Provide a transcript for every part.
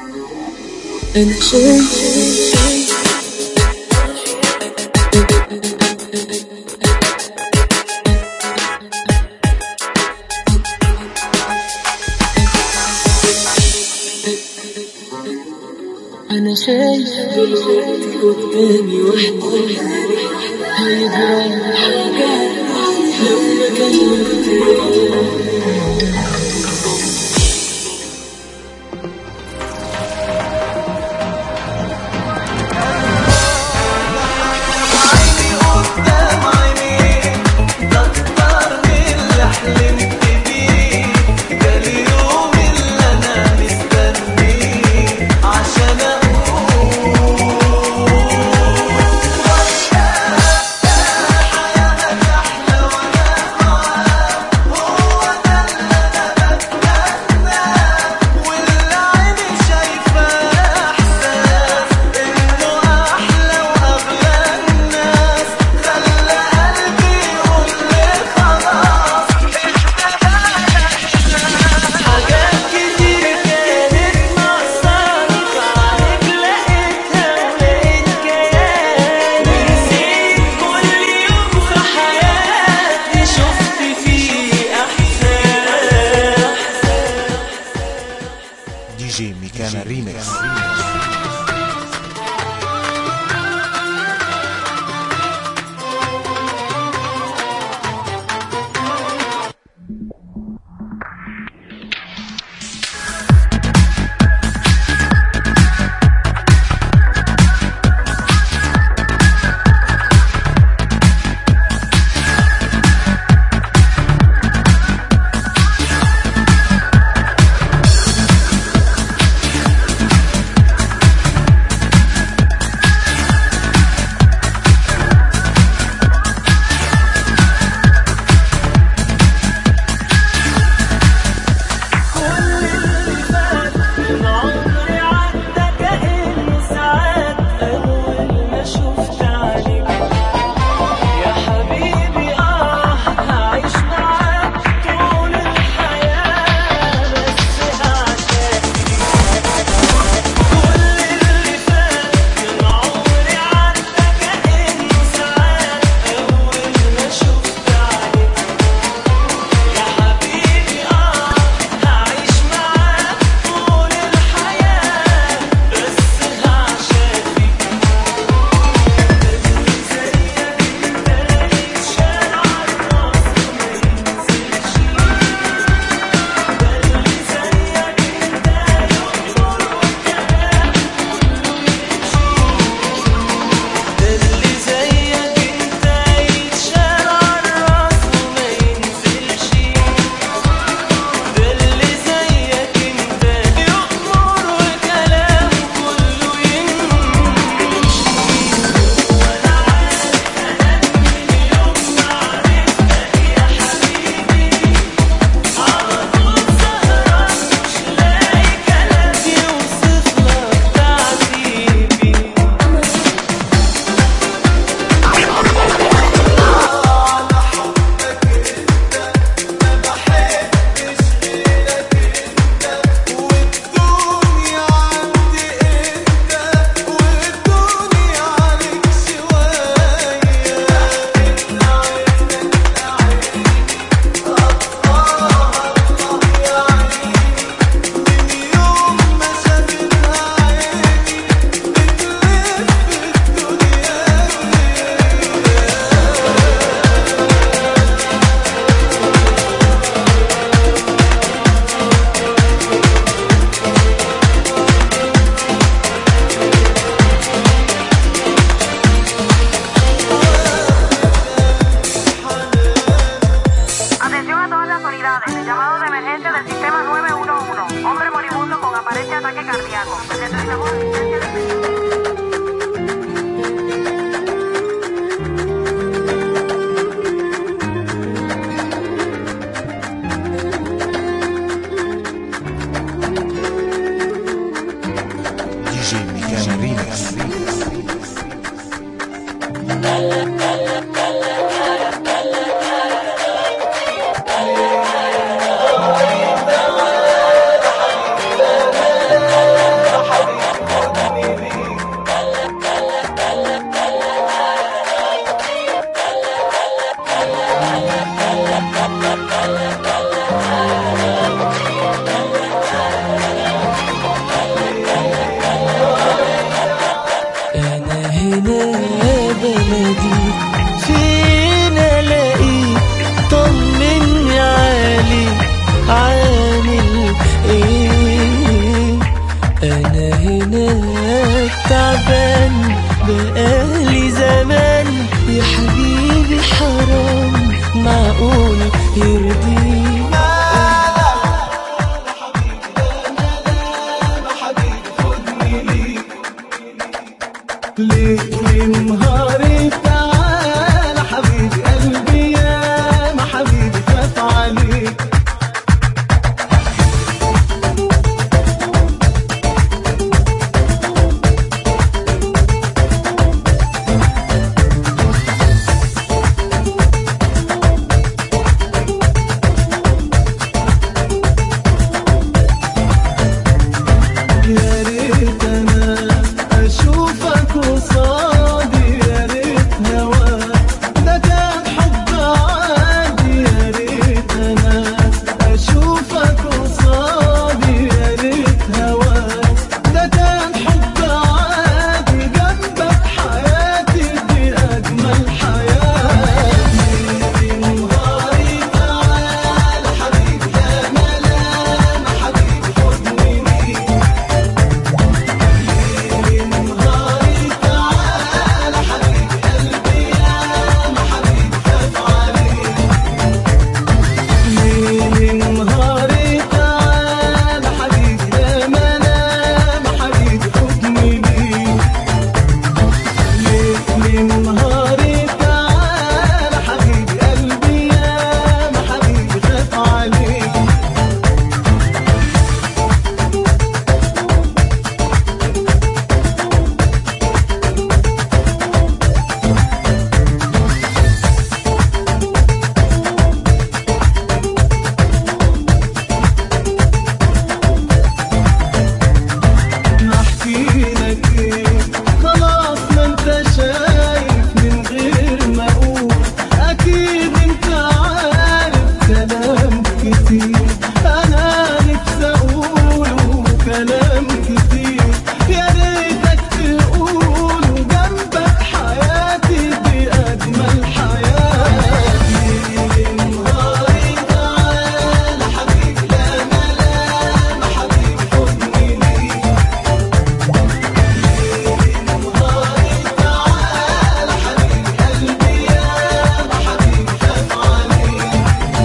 أنا شايف أنا شايف قدامي وحدة هيجرى حاجة لما كلمت. DJ Micana Remix. ليه نهاري تعال حبيبي قلبي يا ما حبيبي خاف عليك. يا ريت انا اشوفك قصادي، يا ريت هواك ده كان حب عادي. يا ريت انا اشوفك قصادي، يا ريت هواك ده كان حب عادي. جنبك حياتي دي اجمل حياه. نهاري تعال حبيبي يا ملامة حبيبي خدني ليك. نهاري تعال حبيبي قلبي يا ما حبيبي خاف عليك. نهاري تعال حبيبي يا ملامة حبيبي خدني ليك. نهاري تعال حبيبي قلبي يا ما حبيبي خاف عليك. احكي لك ايه خلاص ما انت شايف من غير ما اقول. اكيد انت عارف كلام كتير انا نفسي اقوله، كلام كتير يا ريتك تقوله. جنبك حياتي دي اجمل حياه. نهاري تعال حبيبي لا ملامة حبيبي خدني ليك. نهاري تعال حبيبي قلبي يا ما حبيبي خاف عليك.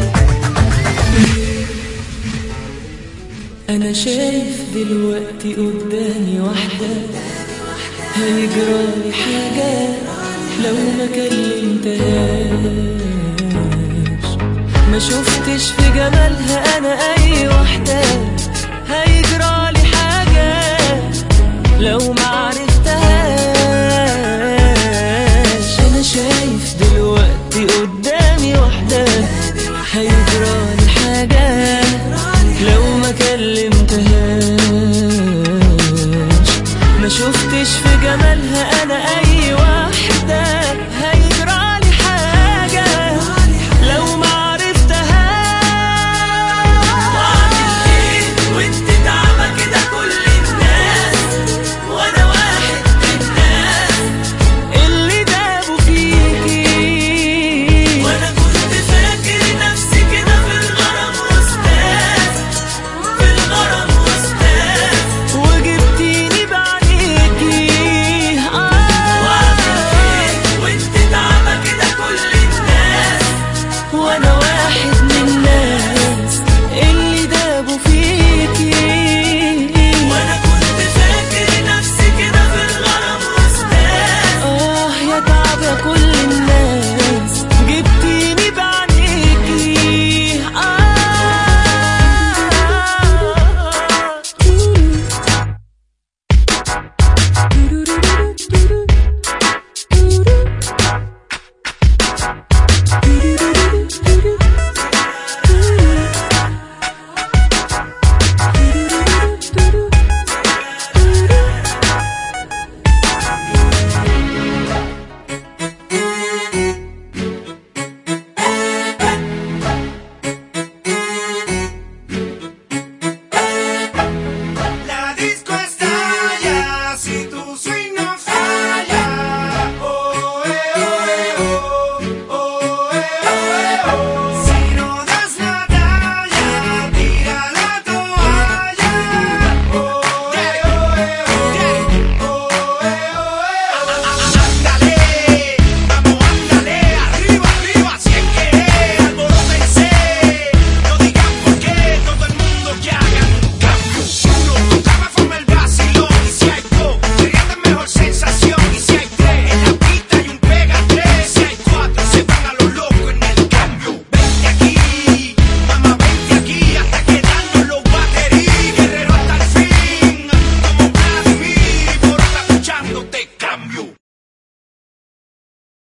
أنا شايف دلوقتي قدامي واحدة هيجرالي حاجة لو ما كلمتهاش. ما شفتش في جمالها أنا أي واحدة هيجرالي حاجة لو ما عرفتهاش. أنا شايف دلوقتي قدامي واحدة هيجرالي حاجة لو ما كلمتهاش. ما شفتش في جمالها أنا أي